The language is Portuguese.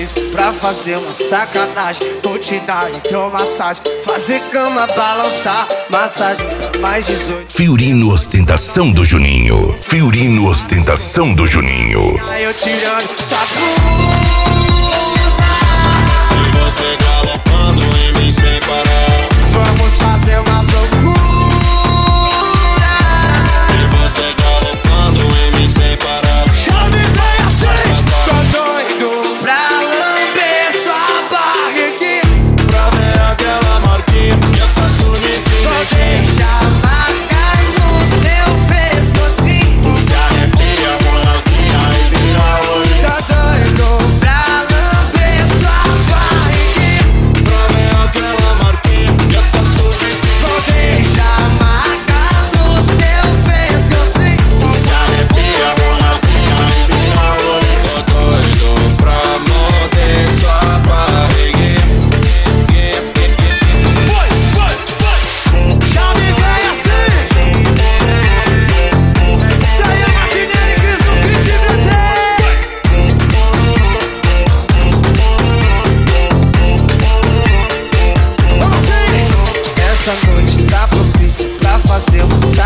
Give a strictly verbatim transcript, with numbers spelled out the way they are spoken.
propícia pra fazer uma sacanagem. Vou te dar hidromassagem, fazer cama balançar, massagem pra mais dezoito. Fiorino ostentação do Juninho. Fiorino ostentação do Juninho. Aí eu tirando sua blusa e você galopando em mim sem parar. Vamos fazer umas loucuras E você galopando em mim sem parar. Chame vem assim. Tô doido pra lamber sua barriguinha, Pra ver aquela marquinha que tá bonitinha. vou deixar marca no seu pescocinho. Se arrepia, molequinha, e vira olho. Tô doido pra lamber sua barriguinha, Pra ver aquela marquinha que tá bonitinha. vou deixar marca no seu pescocinho. Se arrepia, molequinha, e vira olho. Tô doido pra morder sua barriguinha. Chame vem assim. Isso aí é Martinelli, Cris no beat de B T. Vamos assim. Essa noite tá propícia pra fazer uma